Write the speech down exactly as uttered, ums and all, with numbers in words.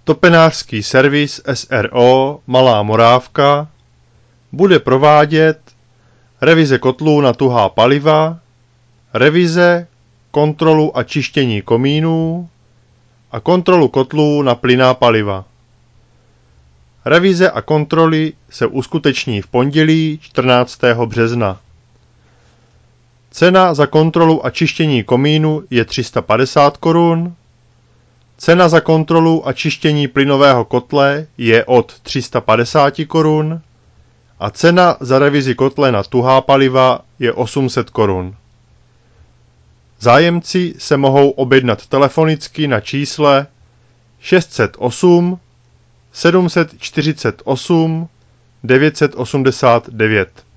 Topenářský servis S R O Malá Morávka bude provádět revize kotlů na tuhá paliva, revize, kontrolu a čištění komínů a kontrolu kotlů na plynná paliva. Revize a kontroly se uskuteční v pondělí čtrnáctého března. Cena za kontrolu a čištění komínu je tři sta padesát korun, cena za kontrolu a čištění plynového kotle je od tři sta padesát korun a cena za revizi kotle na tuhá paliva je osm set korun. Zájemci se mohou objednat telefonicky na čísle šest set osm sedm set čtyřicet osm devět set osmdesát devět.